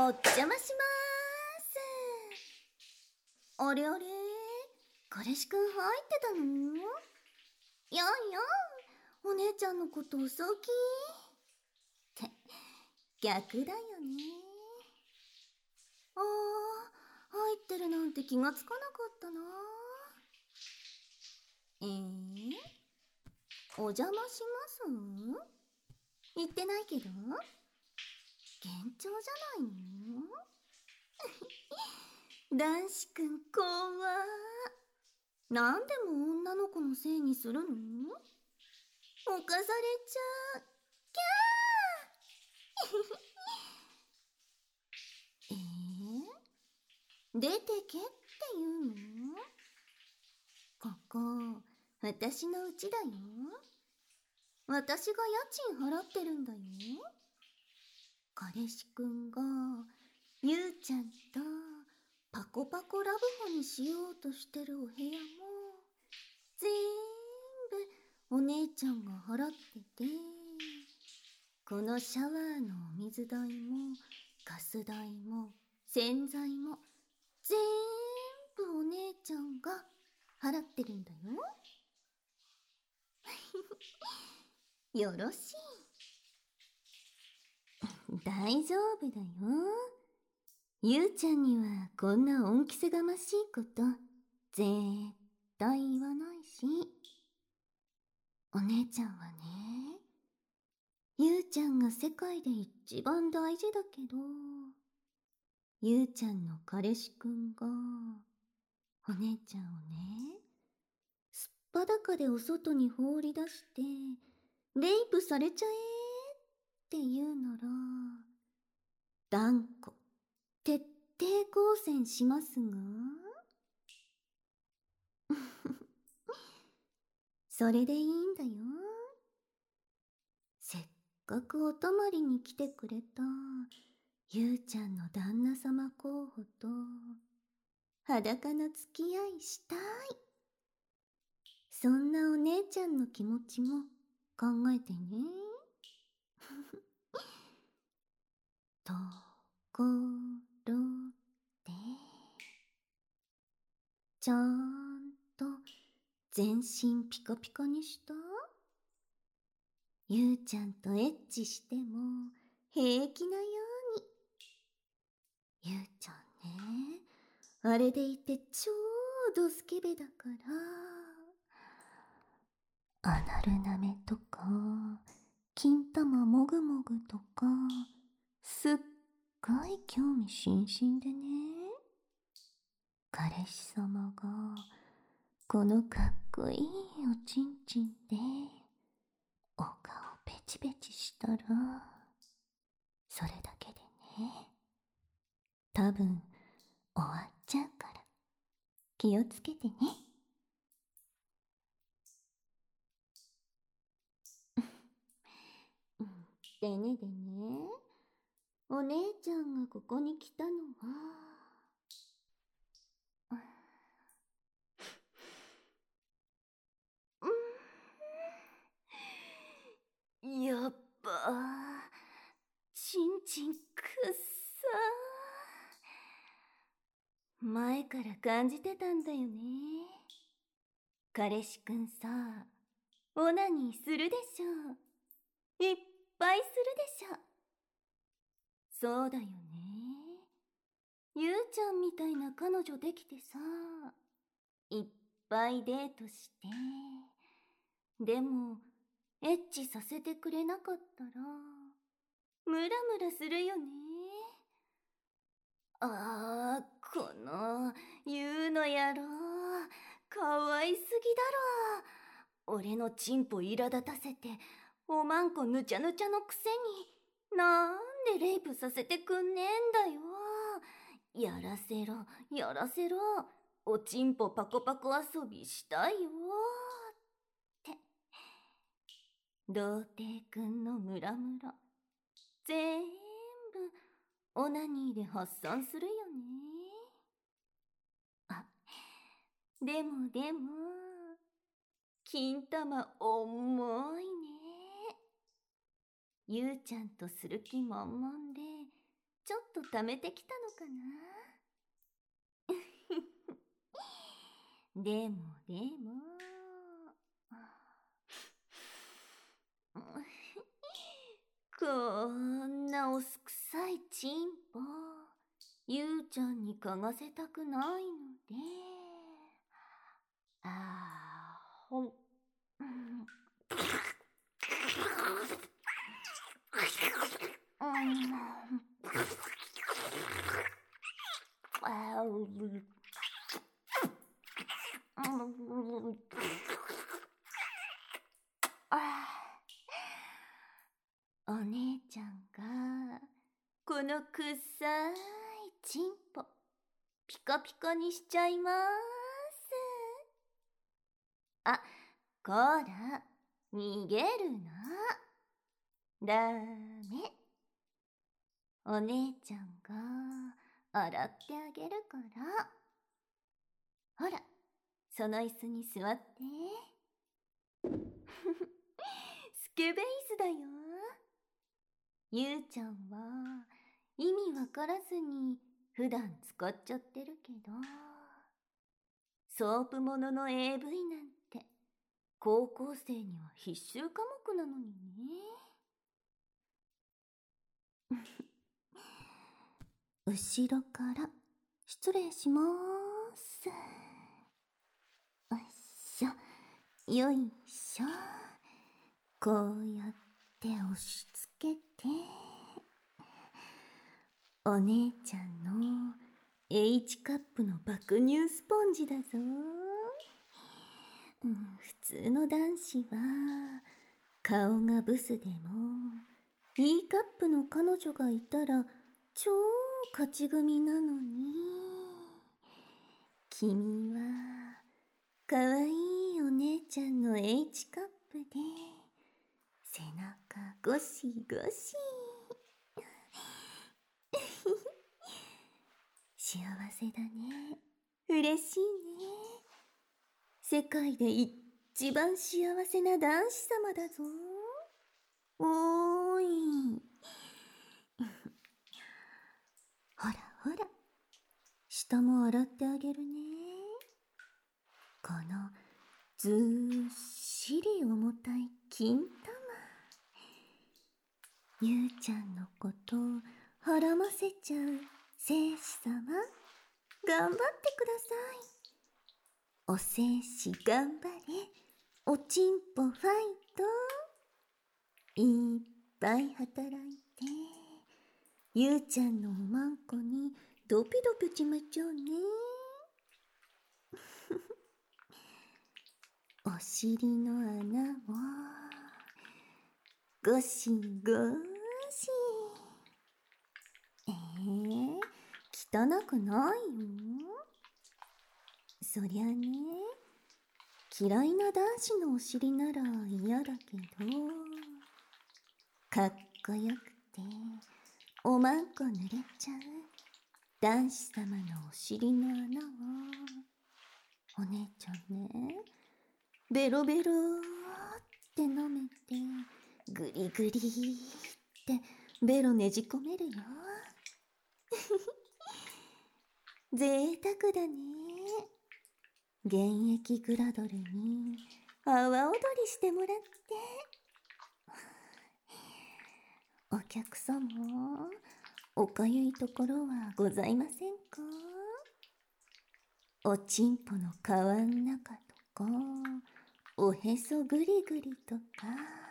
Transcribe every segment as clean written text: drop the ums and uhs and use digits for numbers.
お邪魔しまーす。あれあれ、彼氏くん入ってたの？やんやん、お姉ちゃんのこと遅きって逆だよね。あー、入ってるなんて気がつかなかったな。お邪魔します？言ってないけど幻聴じゃないの？男子くん怖なんでも女の子のせいにするの？犯されちゃう。キャー出てけって言うの？ここ私の家だよ。私が家賃払ってるんだよ。彼氏くんがゆうちゃんとパコパコラブホにしようとしてるお部屋もぜーんぶお姉ちゃんが払ってて、このシャワーのお水代もガス代も洗剤もぜーんぶお姉ちゃんが払ってるんだよ。よろしい。大丈夫だよ。ゆうちゃんにはこんな恩着せがましいこと絶対言わないし。お姉ちゃんはね、ゆうちゃんが世界で一番大事だけど、ゆうちゃんの彼氏くんがお姉ちゃんをね、すっぱだかでお外に放り出してレイプされちゃえって言うなら断固徹底抗戦しますがそれでいいんだよ。せっかくお泊まりに来てくれたゆうちゃんの旦那様候補と裸の付き合いしたい。そんなお姉ちゃんの気持ちも考えてね。ところで、ちゃんと全身ピカピカにした？ゆうちゃんとエッチしても平気なように。ゆうちゃんね、あれでいてちょうどスケベだから、アナル舐めとか金玉もぐもぐとかすっごい興味津々でね。彼氏様がこのかっこいいおちんちんでお顔ペチペチしたら、それだけでね、多分終わっちゃうから気をつけてね。でね、お姉ちゃんがここに来たのは、やっばちんちんくっさ前から感じてたんだよね。彼氏くんさ、オナニーするでしょ。いっぱいするでしょ。そうだよね。ゆうちゃんみたいな彼女できてさ、いっぱいデートして、でもエッチさせてくれなかったらムラムラするよね。このゆうの野郎、かわいすぎだろ。俺のチンポ苛立たせておまんこぬちゃぬちゃのくせになんでレイプさせてくんねえんだよ。やらせろやらせろ、おちんぽパコパコ遊びしたいよって。童貞くんのムラムラぜんぶオナニーで発散するよね。でも金玉重いね。ゆうちゃんとする気満々でちょっと溜めてきたのかな。でもこんなおすくさいチンポ、ゆうちゃんに嗅がせたくないので、ほんお姉ちゃんがこのくっさいチンポピカピカにしちゃいます。あ、こら、逃げるな。ダメ。お姉ちゃんが洗ってあげるから。ほら、その椅子に座って。スケベイスだよ。ゆうちゃんは意味わからずに普段使っちゃってるけど、ソープものの AV なんて高校生には必修科目なのにね。後ろから失礼します。よいしょ、よいしょ。こうやって押し付けて、お姉ちゃんの H カップの爆乳スポンジだぞ。普通の男子は顔がブスでも E カップの彼女がいたら超勝ち組なのに、君はかわいいお姉ちゃんの H カップで背中ゴシゴシ。幸せだね。嬉しいね。世界で一番幸せな男子様だぞ。おーい。ほらほら、下も洗ってあげるね。このずーっしり重たい金玉、ゆうちゃんのことはらませちゃう聖子様、頑張ってください。お聖子頑張れ、おちんぽファイト。いっぱい働いてゆうちゃんのおまんこにドピドピちまちゃうね。お尻の穴をゴシゴシ。汚くないよ。そりゃね、嫌いな男子のお尻なら嫌だけど、かっこよくておまんこ濡れちゃう男子様のお尻の穴をお姉ちゃんね、ベロベロって舐めてグリグリってベロねじ込めるよ。贅沢だね。現役グラドルに阿波踊りしてもらって。お客様、おかゆいところはございませんか？おちんぽの皮ん中とか、おへそぐりぐりとか、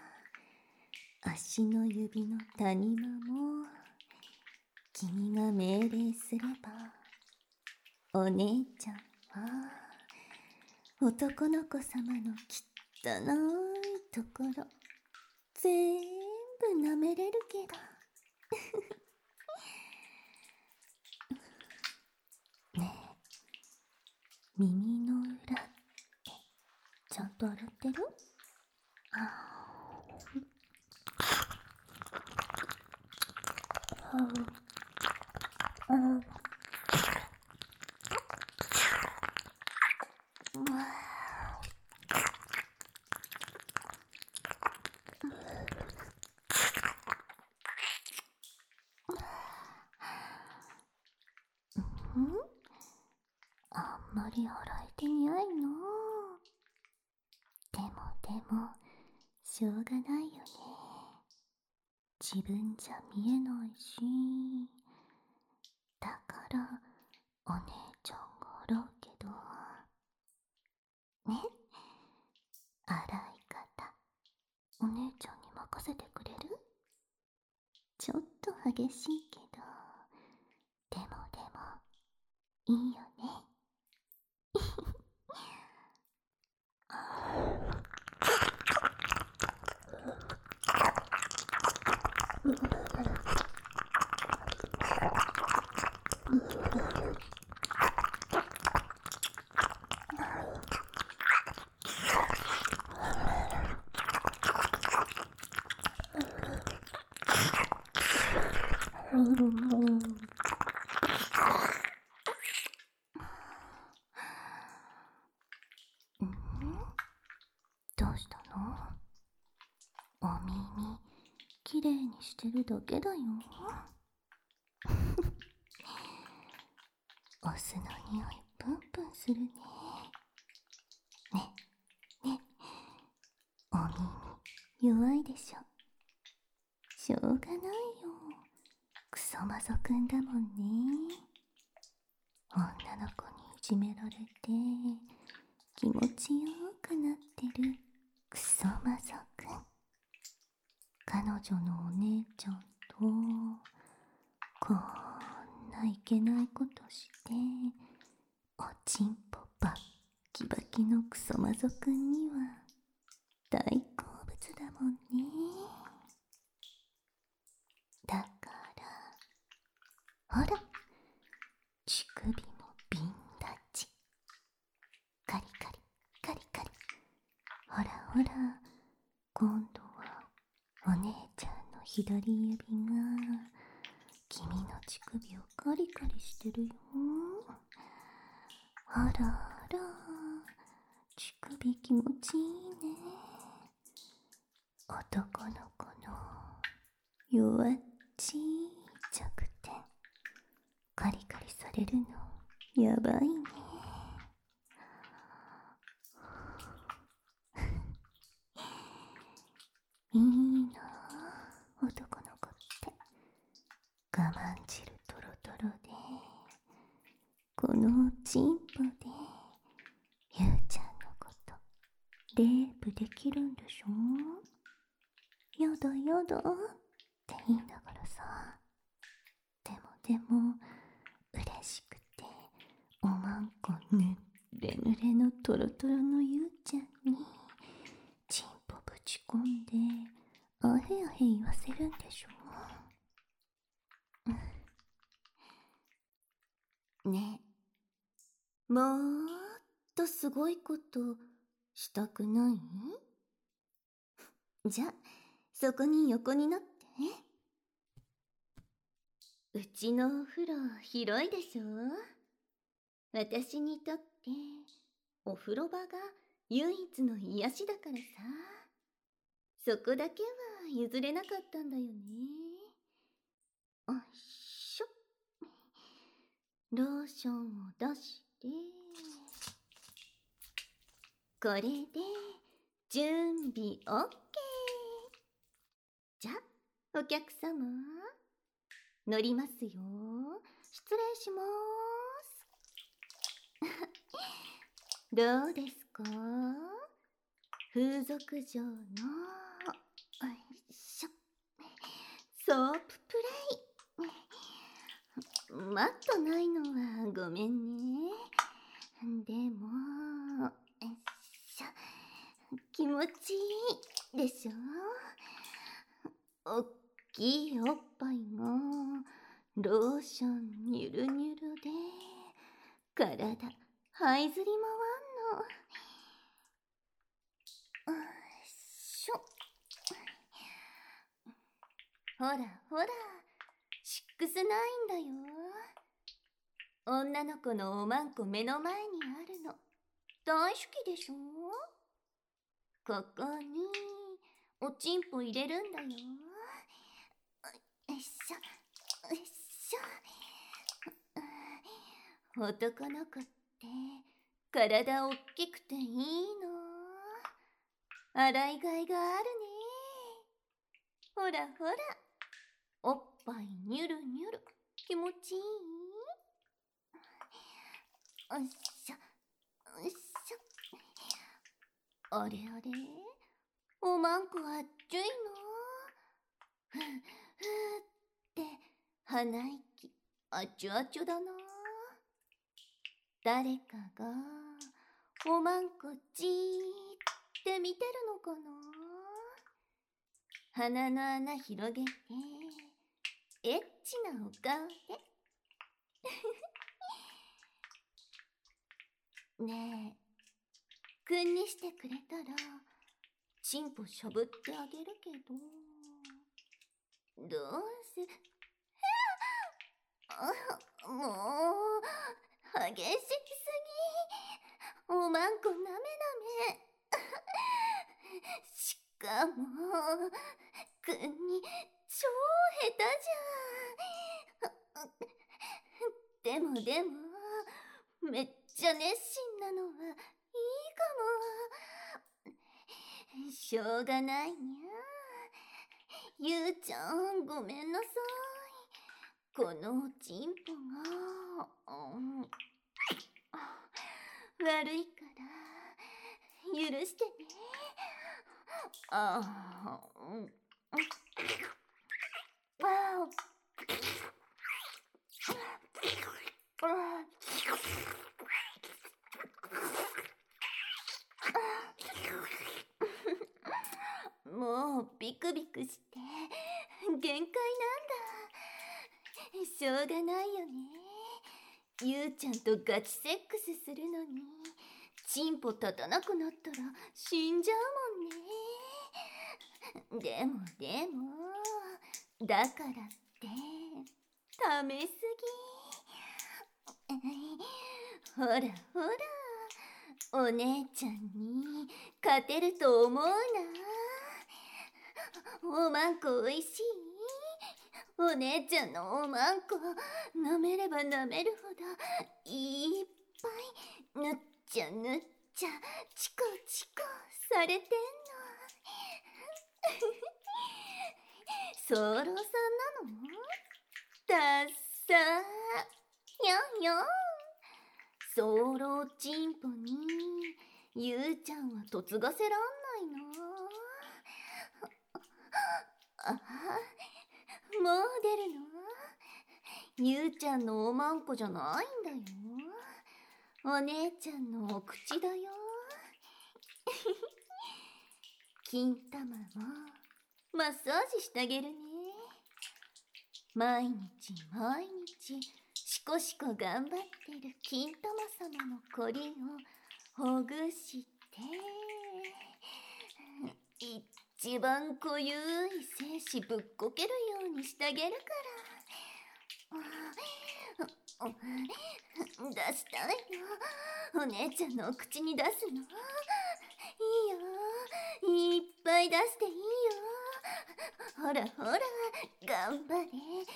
足の指の谷間も、君が命令すれば、お姉ちゃんは男の子様の汚いところ全部舐めれるけど。ねえ、耳の裏ってちゃんと洗ってる？ しょうがないよね。自分じゃ見えないし、だからお姉ちゃんが洗うけどね。洗い方お姉ちゃんに任せてくれる？ちょっと激しいけど、でもいいよね。どうしたの？お耳きれいにしてるだけだよ。お酢の匂いプンプンするね。ねお耳弱いでしょ。しょうがないよ。クソマゾくんだもんね。女の子にいじめられて気持ちよくなってるクソマゾくん。彼女のお姉ちゃんとこんないけないことしておちんぽバッキバキのクソマゾくんには大好物だもんね。だからほら、乳首もビンタチ、カリカリカリカリ。ほらほら、今度はお姉ちゃんの左指が君の乳首をカリカリしてるよ。あらあら、乳首気持ちいいね。男の子の弱っちい弱点、カリカリされるのやばいね。いいなあ、男の子って我慢汁トロトロで、このおちんぽでゆうちゃんのことレープできるんでしょ。やだやだって言いながらさ、でも嬉しくておまんこぬれぬれのトロトロのゆうちゃんにちんぽぶち込んであへあへ言わせるんでしょ。ねえ、もっとすごいことしたくない？じゃあそこに横になって。うちのお風呂広いでしょ。私にとってお風呂場が唯一の癒しだからさ。そこだけは譲れなかったんだよね。おいしょ。ローションを出して、これで準備 OK。 じゃあお客様乗りますよ。失礼します。どうですか？風俗嬢のよいしょソーププレイ。マットないのはごめんね。でもよいしょ、気持ちいいでしょ。おっきいおっぱいがローションニュルニュルで体這いずり回んの。よいしょ。ほらほら、6-9だよ。女の子のおまんこ目の前にあるの大好きでしょ。ここにおちんぽ入れるんだよ。よいしょよいしょ。男の子って体おっきくていいの。 洗いがいがあるね。ほらほら、おっぱいニュルニュル、気持ちいい？おっしょ、おっしょ。あれあれ、おまんこあっちゅいの？ふうふうって鼻息あちゅあちゅだな。誰かがおまんこじーって見てるのかな。鼻の穴広げてエッチなお顔でねえ、くんにしてくれたらチンポしゃぶってあげるけど、どうせもう激しすぎ、おまんこなめなめしかもくんに超下手じゃん。でもめっちゃ熱心なのはいいかも。しょうがないにゃ。ゆうちゃんごめんなさい。このチンポが、悪いから許してね。もうビクビクして限界なんだ。しょうがないよね。ゆうちゃんとガチセックスするのにチンポ立たなくなったら死んじゃうもんね。でもだからってためすぎ。ほらほら、お姉ちゃんに勝てると思うな。おまんこおいしい？お姉ちゃんのおまんこ舐めれば舐めるほどいっぱいぬっちゃチコチコされてんの。早漏さんなの？だっさー。よん早漏チンポにゆうちゃんは嫁がせらんないの。もう出るの？ゆうちゃんのおまんこじゃないんだよ。お姉ちゃんのお口だよ。金玉もマッサージしてあげるね。毎日シコシコ頑張ってる金玉様のコリをほぐして、一番濃ゆい精子ぶっこけるようにしてあげるから。出したいの？お姉ちゃんのお口に出すの？いいよ、いっぱい出していいよ。ほらほら、頑張れ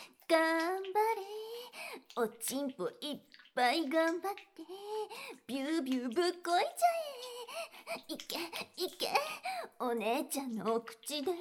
おちんぽいっぱい頑張ってビュービューぶっこいちゃえ。いけお姉ちゃんのお口で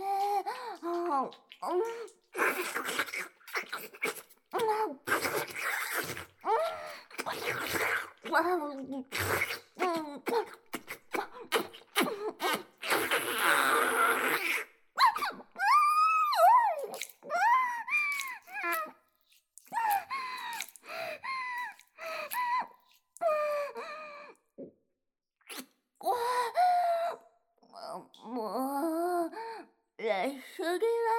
もうやりすぎだよ。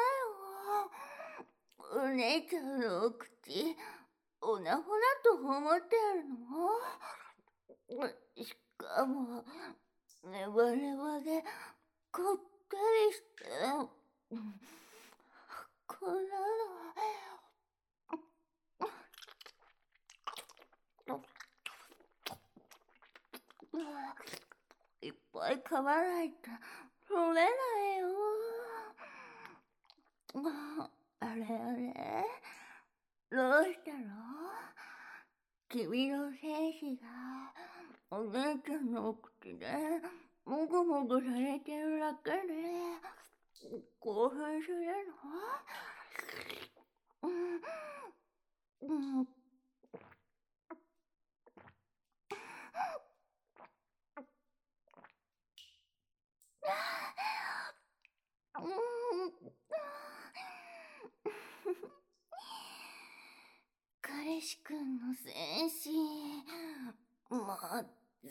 お姉ちゃんのお口おなほなと思ってるの？しかもネバネバでこってりしてこんなのいっぱい噛まないと取れないよ。あれどうしたの？君の精子がお姉ちゃんのお口でもぐもぐされてるだけで興奮するの？うん、うん、彼氏くんの戦士、まず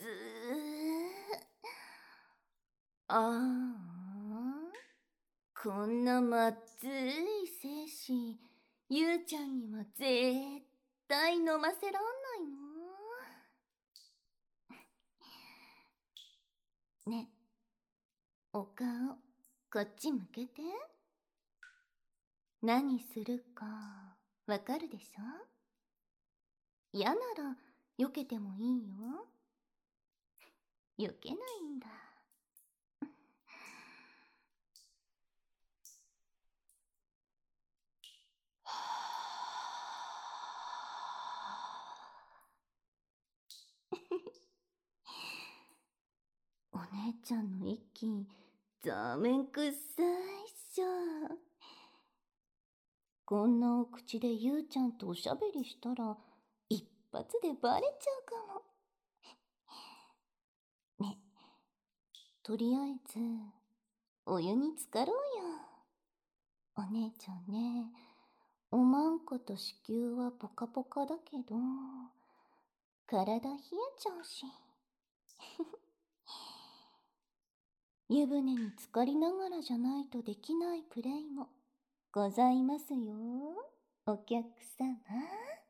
ああ、こんなまっずい精子、ゆうちゃんには絶対飲ませらんないの？ね、お顔、こっち向けて。何するか、わかるでしょ？嫌なら、避けてもいいよ。避けないんだ。お姉ちゃんの息、ざめんくっさいっしょ。こんなお口でゆうちゃんとおしゃべりしたら、一発でバレちゃうかも。ね、とりあえず、お湯に浸かろうよ。お姉ちゃんね、おまんこと子宮はポカポカだけど、体冷えちゃうし。湯船に浸かりながらじゃないとできないプレイもございますよ、お客様。